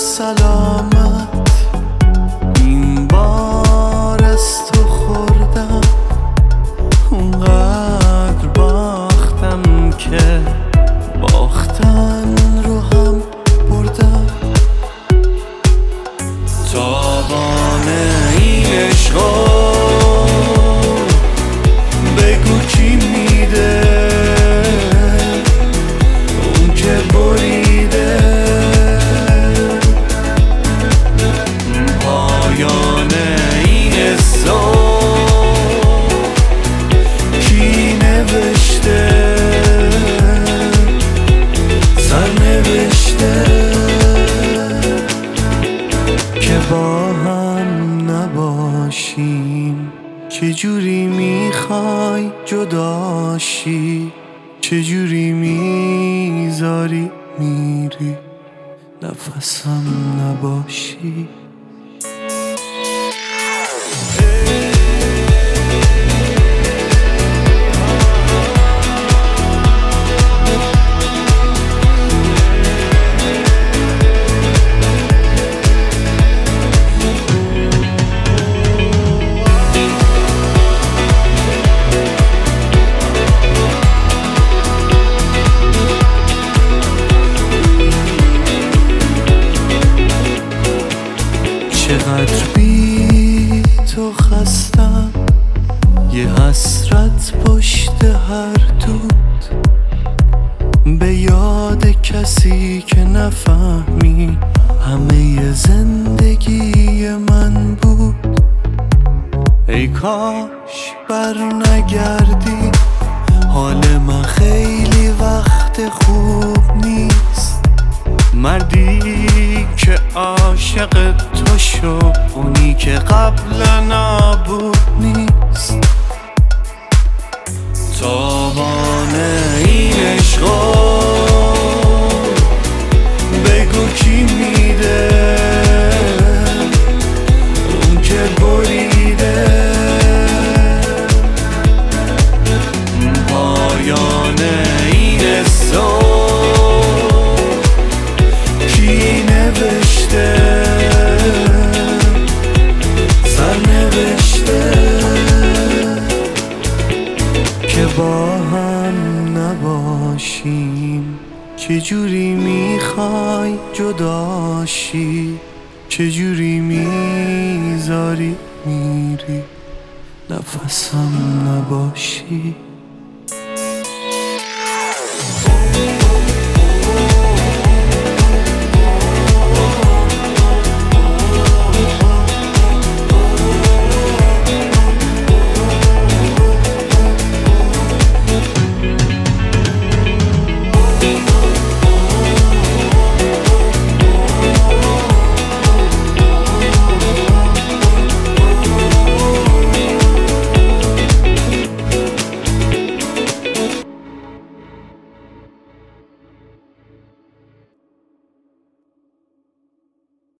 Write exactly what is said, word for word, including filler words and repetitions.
سلامت این بار از تو خوردم، اونقدر باختم که باختن رو هم بردم. تابان این عشقا بگو کی میده، اون که بریده پایان این حسا کی نوشته، سرنوشته که با هم نباشیم. چجوری میخوای جداشی، چجوری میذاری میری نفسم نباشی. چقدر بی تو خستم، یه حسرت پشت هر دود، به یاد کسی که نفهمی همه زندگی من بود. ای کاش بر نگردی، حال من خیلی وقت خوب نیست. مردی که عاشق تو شو، اونی که قبلا نبود نیست. تابان این عشقا بگو کی میده، اون که بریده پایان این حسا کی نوشته، سرنوشته که با هم نباشیم. چجوری میخوای جداشی، چجوری میذاری میری نفسم نباشی.